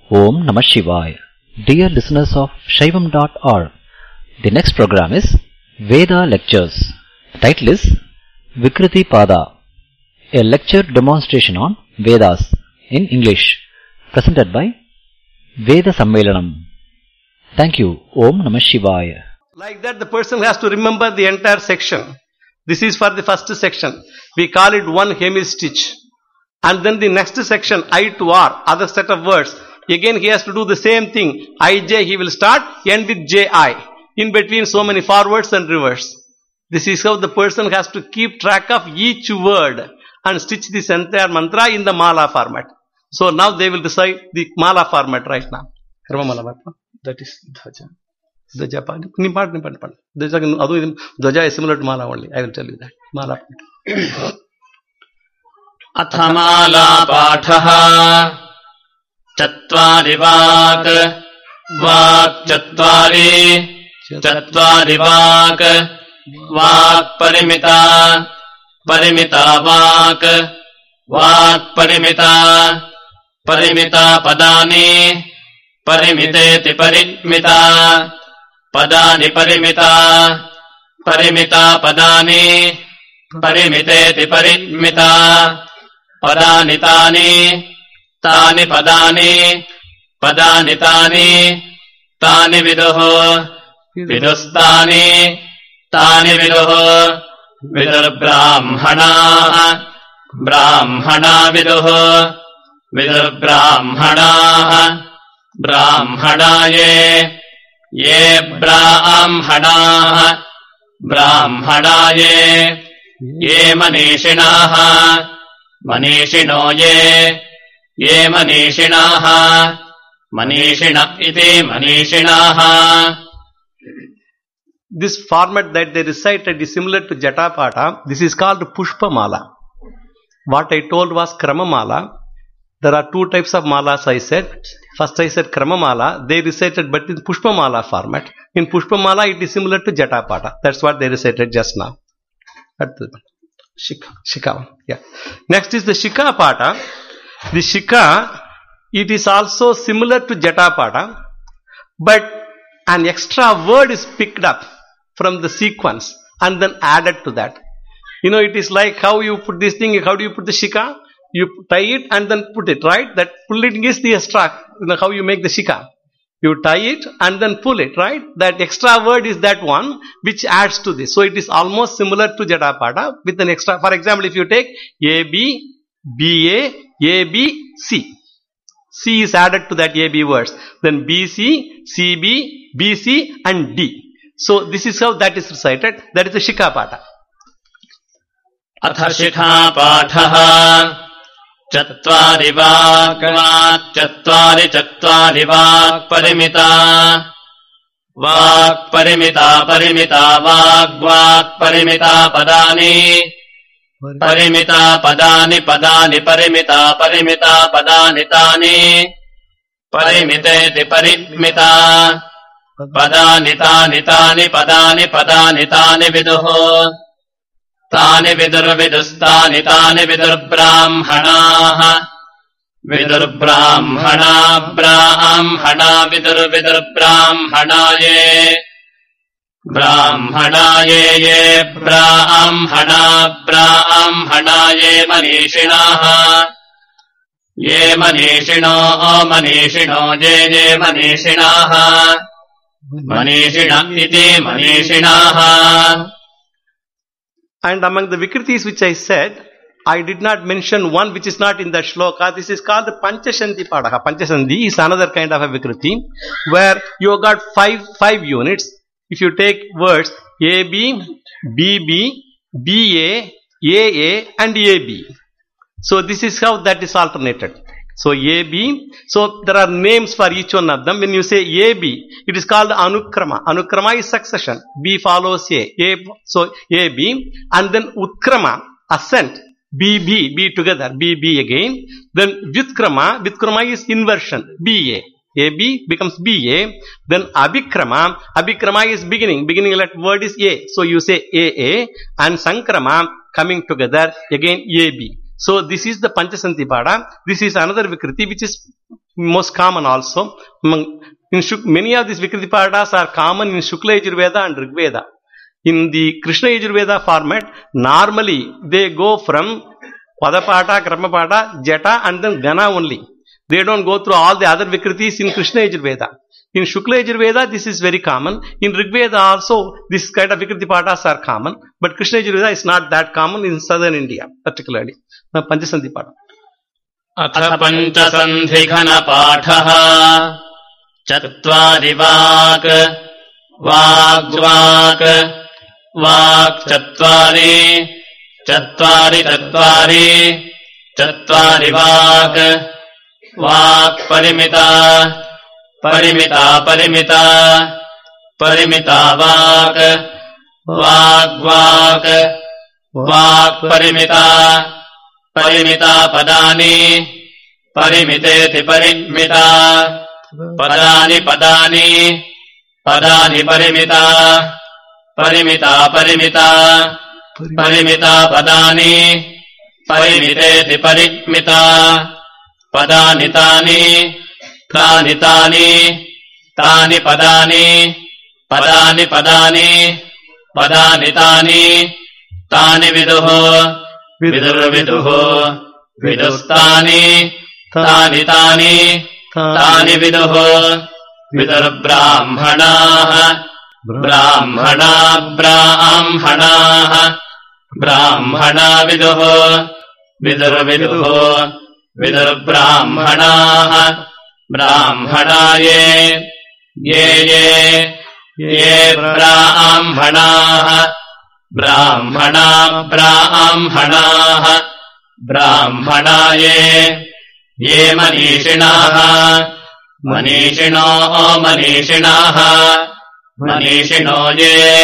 Om Namah Shivaya. Dear listeners of Shaivam.org, the next program is Veda Lectures. Title is Vikriti Pada, a lecture demonstration on Vedas in English, presented by Veda Sammelanam. Thank you. Om Namah Shivaya. Like that, the person has to remember the entire section. This is for the first section. We call it one hemistich. And then the next section, I to R, other set of words. Again, he has to do the same thing. IJ, he will start, end with JI. In between, so many forwards and reverse. This is how the person has to keep track of each word and stitch this entire mantra in the mala format. So now they will decide the mala format right now. That is Dhaja. Dhaja Padi. Dhaja is similar to mala only. I will tell you that. Mala. Athamala Pathaha Chatvari Vak Vak Chatvari Chatvari Vak Vak Parimita Parimita Vak Vak Parimita Parimita Padani Parimiteti Parimita Padani Parimita Parimita Padani Parimiteti Parimita Padani Tani Tani Padani Padani Tani Tani Viduho Vidustani Tani Viduho Vidur Brahmana Brahmana Viduho Vidur Brahmana Brahmana Ye Brahmana Brahmana Ye Manishinaha Manishino Ye Manishinaha Manishina iti Manishinaha. This format that they recited is similar to Jatapata. This is called Pushpamala. What I told was Kramamala. There are two types of malas I said. First I said Kramamala. They recited but in Pushpamala format. In Pushpamala it is similar to Jatapata. That's what they recited just now. Shika. Yeah. Next is the Shika Pata. The Shika, it is also similar to Jatapata, but an extra word is picked up from the sequence and then added to that. You know, it is like how you put this thing, how do you put the Shika? You tie it and then put it, right? That pulling is the extra, you know, how you make the Shika. You tie it and then pull it, right? That extra word is that one which adds to this. So it is almost similar to Jatapada with an extra. For example, if you take AB, BA, AB, C. C is added to that AB words. Then BC, CB, BC and D. So this is how that is recited. That is the Shika Pata. Atha Shikha Pathaha Chatvari Vak Chatvari Chatvari Vak Parimita Vak Parimita Parimita Vak Vak Parimita Padani Parimita Padani Padani Parimita Parimita Padani Tani Parimiteti Parimita Padani Tani Tani Padani Padani Tani Viduho Tani Vidur Vidustani Tani Vidur Brahmana Vidur Brahmana Brahmana Vidur Brahmana Ye Brahmana Ye Brahmana Brahmana Ye Manishinaha Ye Manishino Manishino Ye Manishinaha Manishina iti Manishinaha. And among the Vikritis which I said, I did not mention one which is not in the shloka. This is called the Panchashanti Padaha. Panchashanti is another kind of a Vikriti where you got five units. If you take words AB, BB, BA, AA and AB. So this is how that is alternated. So AB, so there are names for each one of them. When you say AB, it is called Anukrama. Anukrama is succession. B follows A. So AB and then Utkrama, ascent. BB, B together, BB again. Then Vyutkrama is inversion. BA. AB becomes BA. Then Abhikrama is beginning. Beginning word is A. So you say AA and Sankrama coming together again AB. So this is the Panchasanti Pada. This is another Vikriti which is most common also. Many of these Vikriti Padas are common in Shukla Yajurveda and Rigveda. In the Krishna Yajurveda format, normally they go from Padapata, Kramapada, Jata and then Gana only. They don't go through all the other Vikritis in Krishna Yajurveda. In Shukla Yajurveda, this is very common. In Rigveda also, this kind of Vikriti Padas are common. But Krishna Yajurveda is not that common in southern India, particularly. Now, Panchasandhi Pada. Atha Panchasandhi Ghana Pathaha Chatvari Vak Vak Vak Chatvari Chatvari Chatvari Chatvari Vak Vak Parimita Parimita Parimita Parimita Vak Vak Vak Parimita Parimita Padani Parimiteti Parimita Padani Padani Padani Parimita Parimita Parimita Parimita Padani Parimiteti Parimita Padani Tani Tani Tani Tani Padani Padani Padani Padani Tani Tani Viduho Vidur Viduho Vidustani Tani Tani Tani Viduho Vidur Brahmana Brahmana Brahmana Brahmana Viduho Vidur Viduho Vidur Brahmana Brahmana ye Brahmana Brahmana Brahmana Brahmana ye Manishinaha Manishino Manishinaha Manishino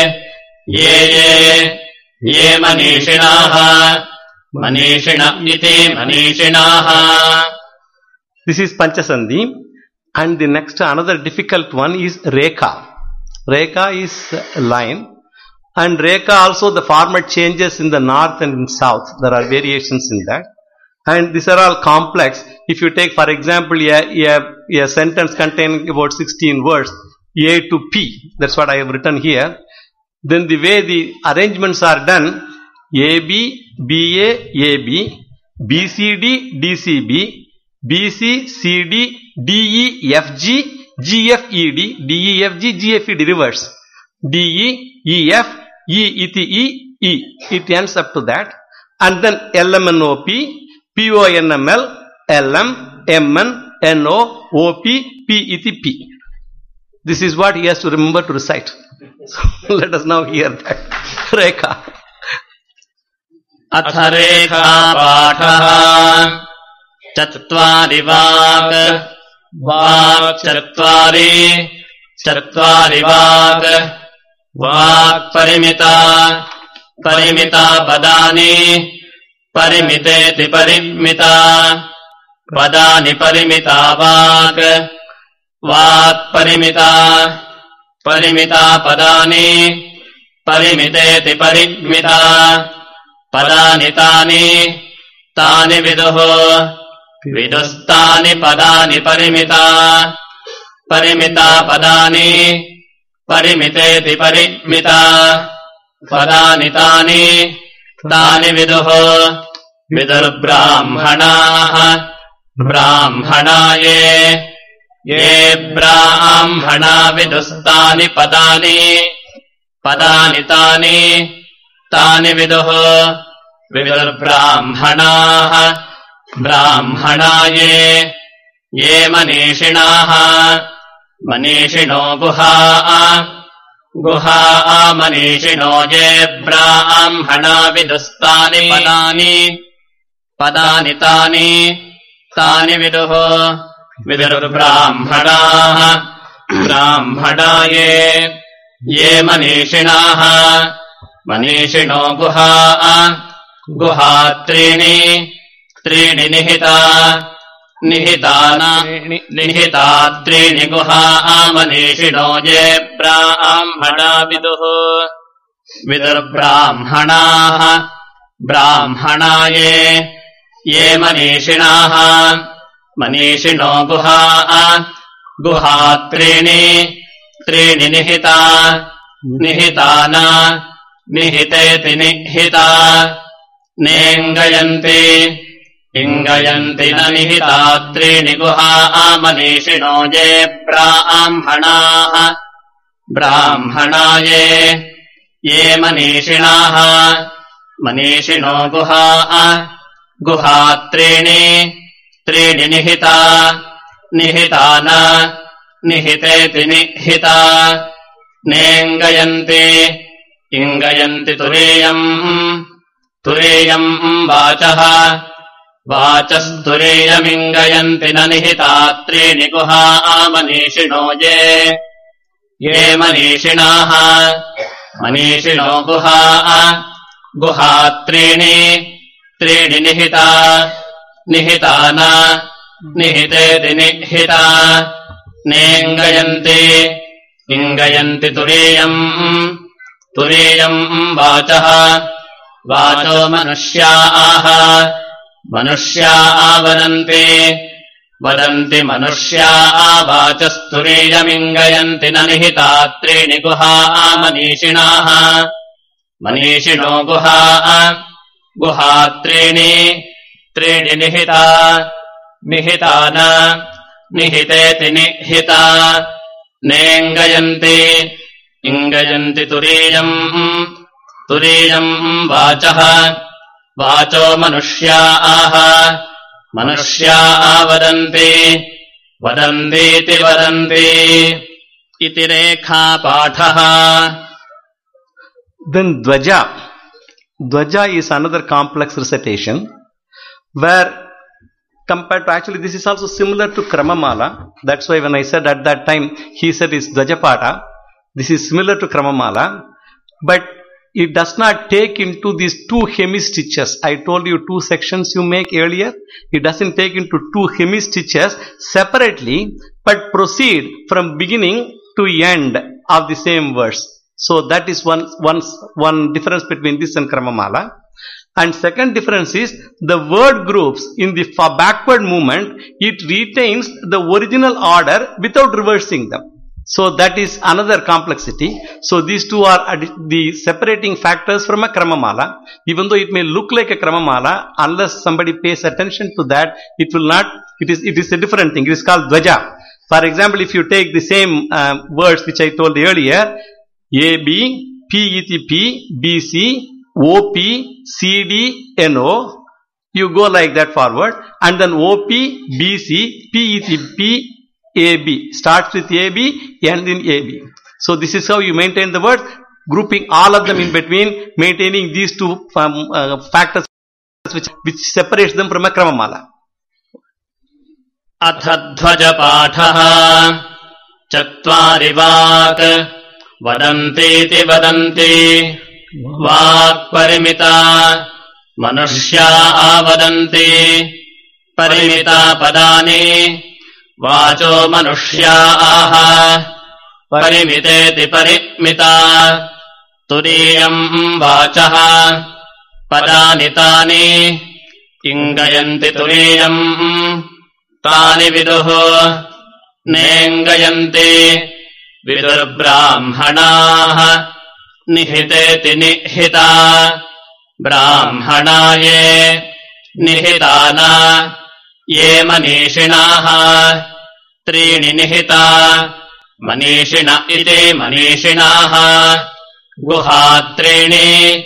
ye Manishinaha Manishina iti Manishinaha. This is Panchasandhi. And the next, another difficult one is Rekha. Rekha is a line. And Rekha also the format changes in the north and in south. There are variations in that. And these are all complex. If you take, for example, a sentence containing about 16 words, A to P, that's what I have written here. Then the way the arrangements are done, AB, BA, AB, BCD, DCB, BC, CD, DE, FG, GFED, DEFG, GFED reverse. DE, EF, E, iti, E, E. It ends up to that. And then LMNOP, PONML, LM, MN, NO, OP, P, iti, P. This is what he has to remember to recite. So let us now hear that. Rekha. Atha Rekha Pathaha Chatvari Vak Vak Chatvari Chatvari Vak Vak Parimita Parimita Padani Parimiteti Parimita Padani Parimita Vak Vak Parimita Parimita Padani Parimiteti Parimita Padani Tani Tani Viduho Vidustani Padani Parimita Parimita Padani Parimiteti Parimita Padani Tani Tani Viduho Vidur Brahmana Brahmana ye Brahmana Vidustani Padani Padani Tani Tani Viduho Vidur Brahmana Brahmana ye Manishinaha Manishino Guha Guha Manishino ye Brahmana Vidustani Padani Padani Tani Tani Viduho Vidur Brahmana Brahmana ye Manishinaha Manishino Guha Guha Trini Nihita Nihitana Nihita Trini Guha Manishino ye Brahmana Viduho Vidur Brahmana Brahmana ye Manishinaha मनीषिणो गुहा गुहा त्रीणि निहिता निहिताना निहितेति निहिता नेङ्गयन्ति इङ्गयन्ति न निहिता त्रीणि गुहा मनीषिणो ये ब्राह्मणाः ब्राह्मणा ये मनीषिणाः मनीषिणो गुहा गुहा त्रीणि निहिता निहिताना निहितेति निहिता नेङ्गयन्ति इङ्गयन्ति तुरीयम् वाचः वाचस्तुरीयमिङ्गयन्ति न निहिता त्रीणि गुहा मनीषिणो ये मनीषिणाः मनीषिणो गुहा गुहा त्रीणि निहिता निहिताना निहितेति निहिता नेङ्गयन्ति इङ्गयन्ति तुरीयम् वाचः वाचो मनुष्याः मनुष्या वदन्ति मनुष्या वाचस्तुरीयमिङ्गयन्ति न निहिता त्रीणि गुहा मनीषिणाः मनीषिणो गुहा गुहा त्रीणि निहिता निहिताना निहितेति निहिता नेङ्गयन्ति इङ्गयन्ति तुरीयम् वाचः वाचो मनुष्याः मनुष्या वदन्तीति वदन्ति इति रेखापाठः. Then Dvaja is another complex recitation where compared to, actually this is also similar to Kramamala. That's why when I said at that time, he said it's Dvajapata. This is similar to Kramamala, but it does not take into these two hemistitches. I told you two sections you make earlier. It doesn't take into two hemistitches separately, but proceed from beginning to end of the same verse. So that is one difference between this and Kramamala. And second difference is the word groups in the backward movement, it retains the original order without reversing them. So that is another complexity. So these two are the separating factors from a Kramamala. Even though it may look like a Kramamala, unless somebody pays attention to that, it will not, it is a different thing. It is called Dvaja. For example, if you take the same words which I told earlier, AB, PETP, BC, OP, CD, NO, you go like that forward, and then OP, BC, PETP, AB, starts with AB, ends in AB. So this is how you maintain the words, grouping all of them in between, maintaining these two factors which separates them from a Kramamala. Athadhvaja Chatvari Vak Vadanti Vadanti Vak Parimita Manushya Vadanti Parimita Padani Vacho Manushya Parimiteti Parimita Turiyam Vachaha Padanitani Ingayanti Turiyam Tani Viduho Nengayanti Vidur Brahmana Nihiteti Nihita Brahmanaye Nihitana Ye Manishinaha Trini Nihita Manishina ite Manishinaha Guhatrini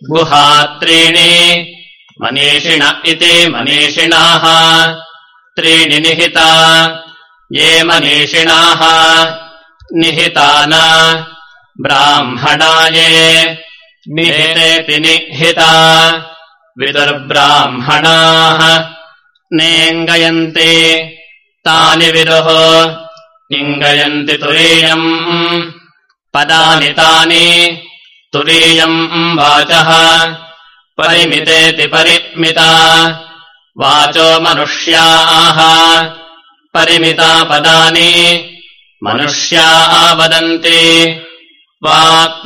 Manishina ite Manishinaha Trini Nihita Ye Manishinaha Nihitana Brahmanaye Nihiteti Nihita Vidur Brahmanaha Nengayanti Tani Viduho Ingayanti Turiyam Padani Tani Turiyam Vachaha Parimiteti Parimita Vacho Manushyaha Parimita Padani Manushya Vadanti Vak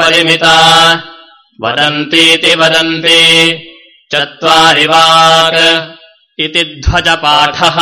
Parimita Vadantiti Vadanti Chatvari Vak इति ध्वजपाठः.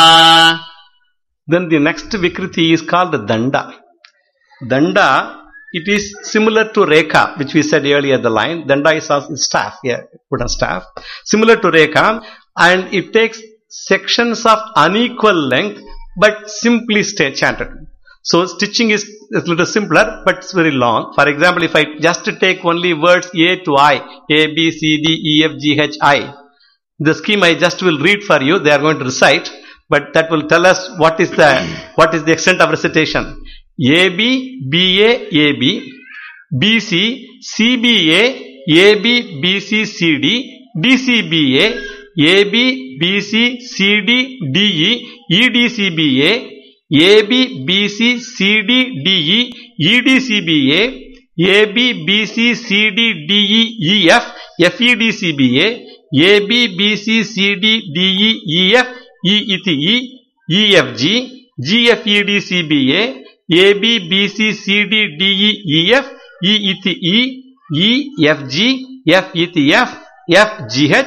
Then the next Vikriti is called Danda. Danda, it is similar to Rekha, which we said earlier the line. Danda is also staff, put a staff. Similar to Rekha, and it takes sections of unequal length, but simply chanted. So stitching is a little simpler, but it's very long. For example, if I just take only words A to I, A, B, C, D, E, F, G, H, I, the scheme I just will read for you, they are going to recite, but that will tell us what is the extent of recitation. AB, BA, AB, BC, CBA, AB, BC, CD, DCBA, AB, BC, CD, DE, EDCBA, AB, BC, CD, DE, EDCBA, AB, BC, CD, DE, EF, FEDCBA, AB, BC, CD, DE, EF, EETE, EFG, GFEDCBA, AB, BC, CD, DE, EF, EETE, EFG, FETF, FGH,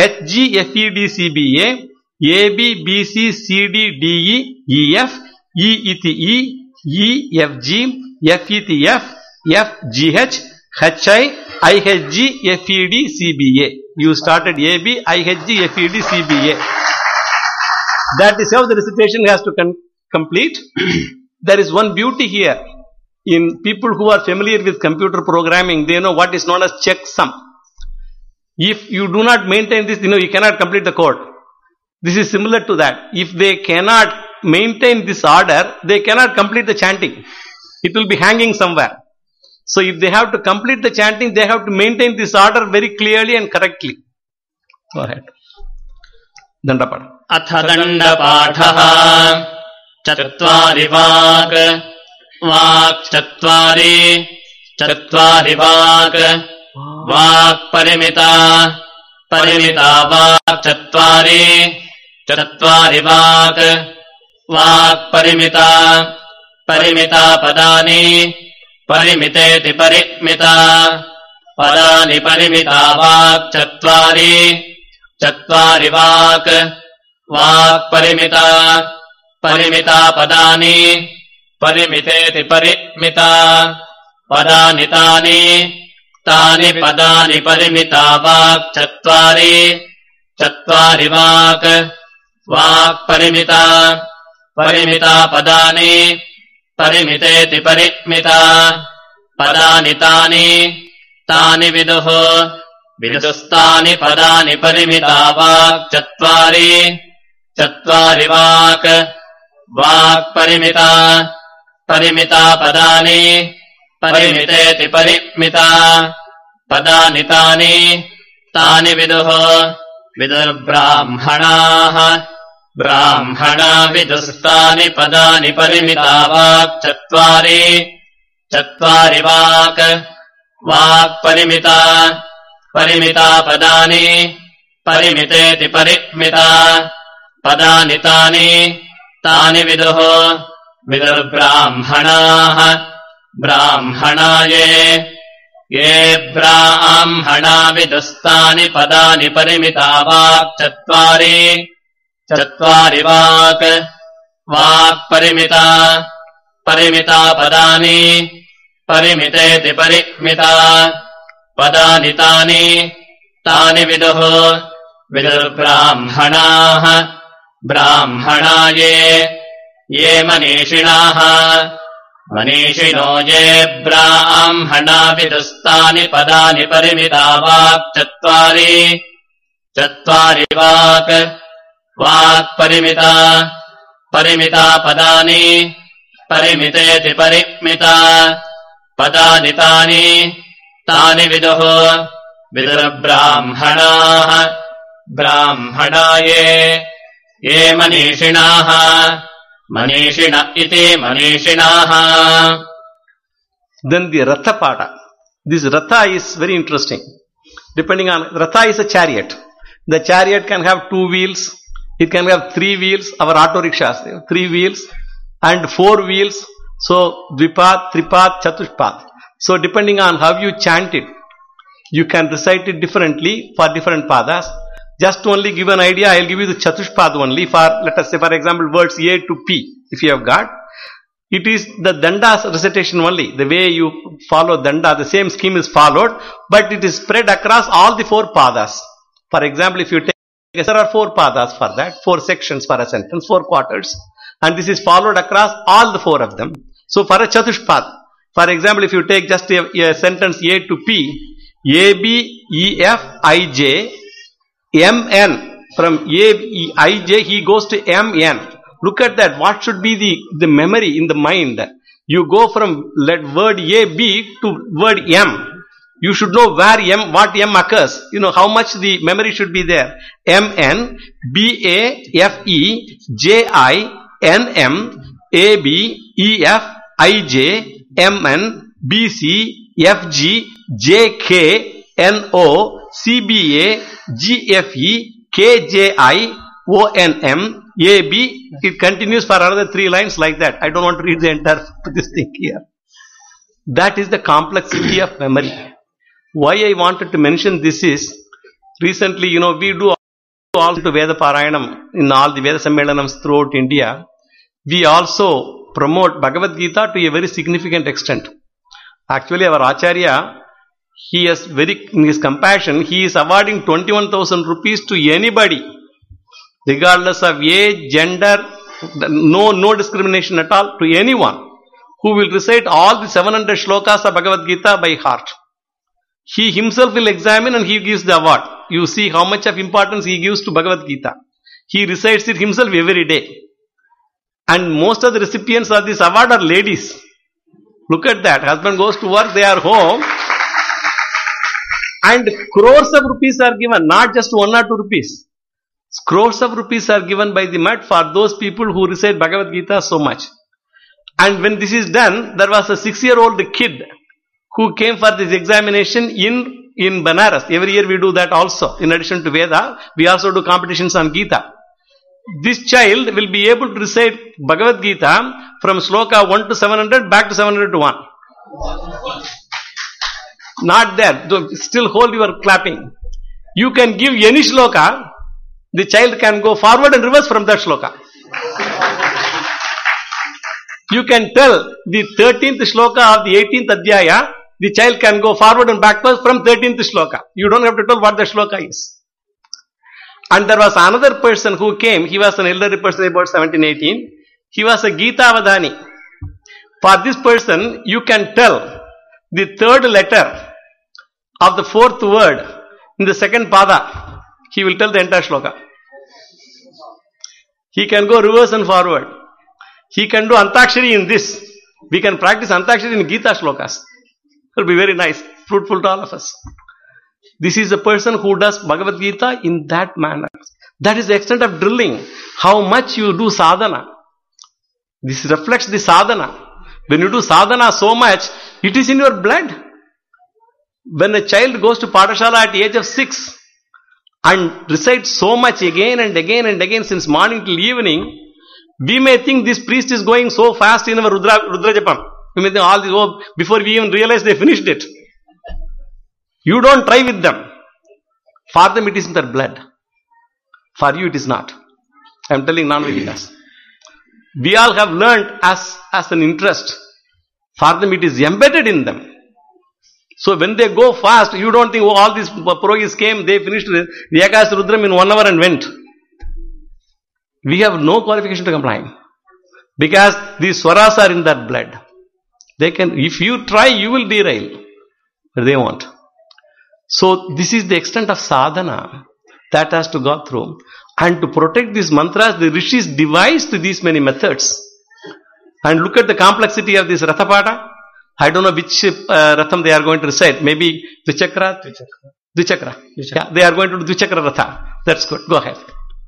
HGFEDCBA, AB, BC, CD, DE, EF, EETE, EFG, FETF, FGH, HI, IHG, FED, CBA. You started AB, IHG, FED, CBA. That is how the recitation has to complete. There is one beauty here. In people who are familiar with computer programming, they know what is known as checksum. If you do not maintain this, you cannot complete the code. This is similar to that. If they cannot maintain this order, they cannot complete the chanting. It will be hanging somewhere. So if they have to complete the chanting, they have to maintain this order very clearly and correctly. Go ahead. Dandapada. Atha Dandapathah. Chatvari Vak. Vak Chatvari. Chatvari Vak. Vak Parimita. Parimita Vak Chatvari. Chatvari Vak. Vak Parimita. Parimita Padani. Parimiteeti Parimita. Padani Parimita Vak Chatvari. Chatvari Vak. Vak Parimita. Parimita Padani. Parimiteeti Parimita. Padani Tani. Tani Padani Parimita Vak Chatvari. Chatvari Vak. Vak Parimita. Parimita Padani. Parimiteeti Parimita. Padani Tani. Tani Viduhu. Vidustani Padani Parimita Vak Chatvari. Chatvari Vak. Vak Parimita. Parimita Padani. Parimiteeti Parimita. Padani Tani. Tani Viduhu. Vidurbrahmanah. Brahmana Vidustani Padani Parimita Vak Chatvari. Chatvari Vak. Vak Parimita. Parimita Padani. Parimiteeti Parimita. Padani Tani. Tani Viduhu. Vidurbrahmanah. Brahmana ye Brahmana Vidustani Padani Parimita Vak Chatvari. Chatvari Vak. Vak Parimita. Parimita Padani. Parimiteeti Parimita. Padani Tani. Tani Viduhu. Vidurbrahmanah. Brahmana ye Manishinah. Manishino ye Brahmana Vidustani Padani Parimita Vak Chatvari. Chatvari Vak. Vak Parimita. Parimita Padani. Parimiteeti Parimita. Padani Tani. Tani Viduhu. Vidurbrahmanah. Brahmana ye Manishinah. Manishina iti Manishinah. Then the Ratha Pada. This Ratha is very interesting. Depending on, Ratha is a chariot. The chariot can have 2 wheels. It can have 3 wheels. Our auto rickshaws, 3 wheels and 4 wheels. So, Dvipad, Tripad, Chatushpad. So, depending on how you chant it, you can recite it differently for different padas. Just to only give an idea, I'll give you the Chatushpad only for, let us say, for example, words A to P, if you have got. It is the Danda's recitation only. The way you follow Danda, the same scheme is followed, but it is spread across all the 4 padas. For example, if you take, there are 4 padas for that, 4 sections for a sentence, 4 quarters, and this is followed across all the 4 of them. So for a Chatushpad, for example, if you take just a sentence A to P, A, B, E, F, I, J, M, N. From A, E, I, J, he goes to M, N. Look at that. What should be the memory in the mind? You go from word A, B to word M. You should know where M, what M occurs. You know how much the memory should be there. M, N, B, A, F, E, J, I, N, M, A, B, E, F, I, J, M, N, B, C, F, G, J, K, N, O, C, B, A, G, F, E, K, J, I, O, N, M, A, B. It continues for another 3 lines like that. I don't want to read the entire this thing here. That is the complexity of memory. Why I wanted to mention this is, recently, we do all to Veda Parayanam in all the Veda Sammelanams throughout India. We also promote Bhagavad Gita to a very significant extent. Actually, our Acharya, he has in his compassion, he is awarding 21,000 rupees to anybody, regardless of age, gender, no discrimination at all, to anyone who will recite all the 700 shlokas of Bhagavad Gita by heart. He himself will examine and he gives the award. You see how much of importance he gives to Bhagavad Gita. He recites it himself every day. And most of the recipients of this award are ladies. Look at that. Husband goes to work, they are home. And crores of rupees are given, not just 1 or 2 rupees. Crores of rupees are given by the Mutt for those people who recite Bhagavad Gita so much. And when this is done, there was a 6-year-old kid who came for this examination in Banaras. Every year we do that also. In addition to Veda, we also do competitions on Gita. This child will be able to recite Bhagavad Gita from Shloka 1 to 700 back to 700 to 1. Not there. Still hold your clapping. You can give any Shloka, the child can go forward and reverse from that Shloka. You can tell the 13th Shloka of the 18th Adhyaya, the child can go forward and backwards from 13th Shloka. You don't have to tell what the Shloka is. And there was another person who came, he was an elderly person about 17-18. He was a Gita Avadhani. For this person, you can tell the 3rd letter of the 4th word in the 2nd pada. He will tell the entire shloka. He can go reverse and forward. He can do Antakshari in this. We can practice Antakshari in Gita shlokas. It will be very nice, fruitful to all of us. This is a person who does Bhagavad Gita in that manner. That is the extent of drilling. How much you do sadhana. This reflects the sadhana. When you do sadhana so much, it is in your blood. When a child goes to Padashala at the age of 6 and recites so much again and again and again since morning till evening, we may think this priest is going so fast in our Rudra Japam. We may think all this, before we even realize they finished it. You don't try with them. For them it is in their blood. For you it is not. I am telling non-Vedikas. We all have learned as an interest. For them it is embedded in them. So when they go fast, you don't think, all these Purogis came, they finished the Ekadasi Rudram in 1 hour and went. We have no qualification to comply. Because these swaras are in their blood. They can, if you try, you will derail. But they won't. So this is the extent of sadhana that has to go through. And to protect these mantras, the rishis devised these many methods. And look at the complexity of this Rathapada. I don't know which Ratham they are going to recite. Maybe Dvichakra? Dvichakra. Yeah, they are going to do Dvichakra Ratha. That's good. Go ahead.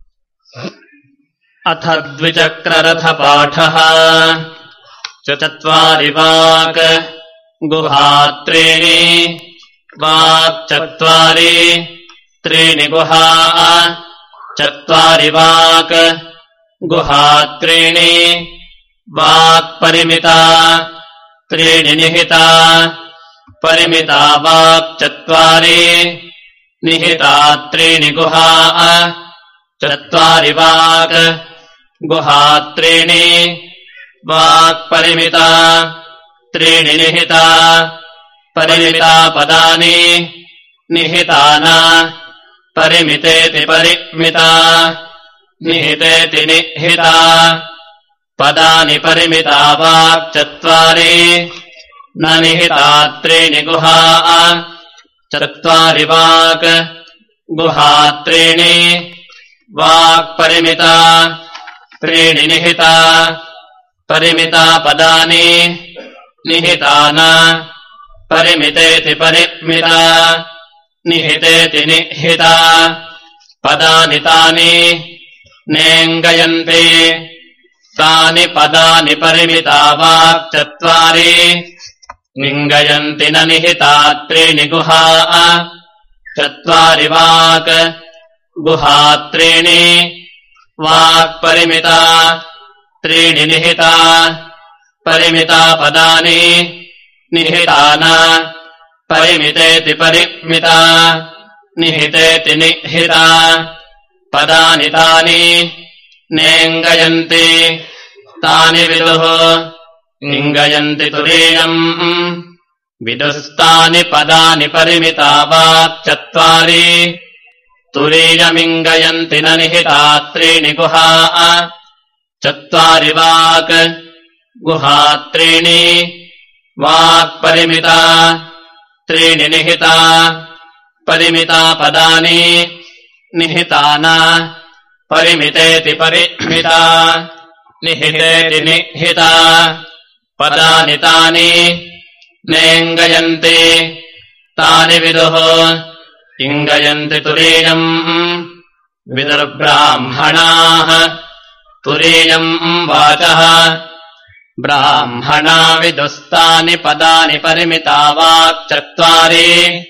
Atha Dvichakra Ratha Pathaha Chatvari Vak Guhatrini Vak Chatvari Trini Guha Chatvari Vak Guhatrini Vak Parimita Trini Nihita Parimita Vak Chatvari निहिता त्रीणि गुहा चत्वारि वाक् गुहा त्रीणि वाक्परिमिता त्रीणि निहिता परिमिता पदानि निहितान परिमितेति परिमिता निहितेति निहिता पदानि परिमिता वाक् चत्वारि न निहिता त्रीणि गुहा चत्वारि वाक् गुहा त्रीणि वाक्परिमिता त्रीणि निहिता परिमिता पदानि निहितान परिमितेति परिमिता निहितेति निहिता पदानि तानि नेङ्गयन्ति तानि पदानि परिमिता वाक् चत्वारि निङ्गयन्ति न निहिता त्रीणि गुहा चत्वारि वाक् गुहा त्रीणि वाक्परिमिता त्रीणि निहिता परिमिता पदानि निहितान परिमितेति परिमिता निहितेति निहिता पदानि तानि नेङ्गयन्ति तानि विदुः निङ्गयन्ति तुरीयम् विदुस्तानि पदानि परिमिता वाक् चत्वारि तुरीयमिङ्गयन्ति न निहिता त्रीणि गुहा चत्वारि वाक् गुहा त्रीणि वाक्परिमिता त्रीणि निहिता परिमिता पदानि निहितान परिमितेति परिमिता निहितेति निहिता पदानि तानि नेङ्गयन्ति तानि विदुः इङ्गयन्ति तुरीयम् विदुर्ब्राह्मणाः तुरीयम् वाचः ब्राह्मणा विदुस्तानि पदानि परिमिता वाक् चत्वारि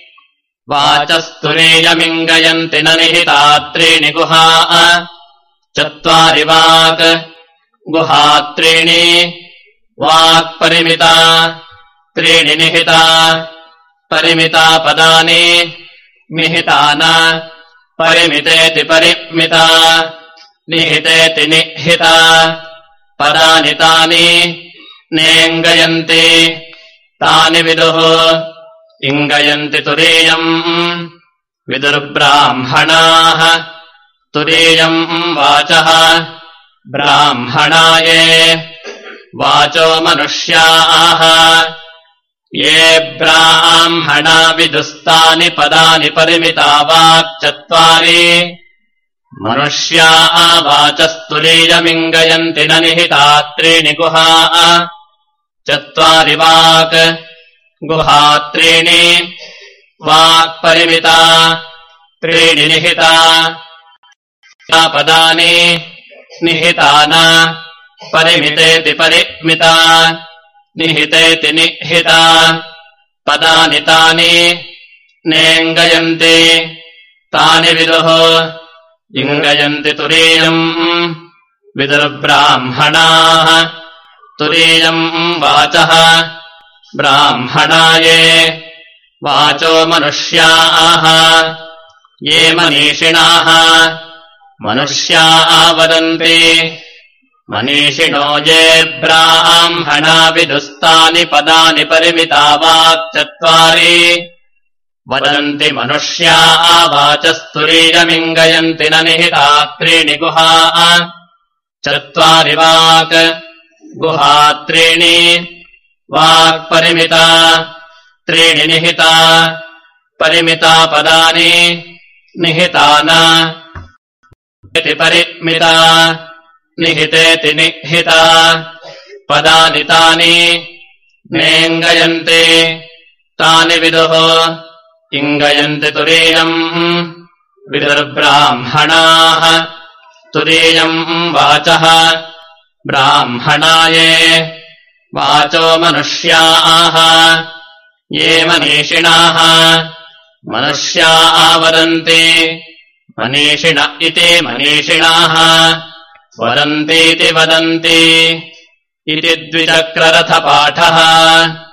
वाचस्तुरीयमिङ्गयन्ति न निहिता त्रीणि गुहा चत्वारि वाक् गुहा त्रीणि वाक्परिमिता त्रीणि निहिता परिमिता पदानि निहितान परिमितेति परिमिता निहितेति निहिता पदानि तानि नेङ्गयन्ति तानि विदुः इङ्गयन्ति तुरीयम् विदुर्ब्राह्मणाः तुरीयम् वाचः ब्राह्मणा ये वाचो मनुष्याः ये ब्राह्मणा विदुस्तानि पदानि परिमिता वाक् चत्वारि मनुष्या वाचस्तुरीयमिङ्गयन्ति न निहिता त्रीणि गुहा चत्वारि वाक् गुहा त्रीणि वाक्परिमिता त्रीणि निहिता पदानि निहितान परिमितेति परिमिता निहितेति निहिता पदानि तानि नेङ्गयन्ति तानि विदुः इङ्गयन्ति तुरीयम् विदुर्ब्राह्मणाः तुरीयम् वाचः ब्राह्मणा ये वाचो मनुष्याः ये मनीषिणाः मनुष्याः वदन्ति मनीषिणो ये ब्राह्मणा विदुस्तानि पदानि परिमिता वाक् चत्वारि वदन्ति मनुष्याः वाचस्तुरीयमिङ्गयन्ति न निहिता त्रीणि गुहा चत्वारि वाक् गुहा त्रीणि वाक्परिमिता त्रीणि निहिता परिमिता पदानि निहितान इति परिमिता निहितेति निहिता पदानि तानि नेङ्गयन्ति तानि विदुः इङ्गयन्ति तुरीयम् विदुर्ब्राह्मणाः तुरीयम् वाचः ब्राह्मणा ये वाचो मनुष्याः ये मनीषिणाः मनुष्याः वदन्ति मनीषिण इति मनीषिणाः वदन्तीति वदन्ति इति द्विचक्ररथपाठः।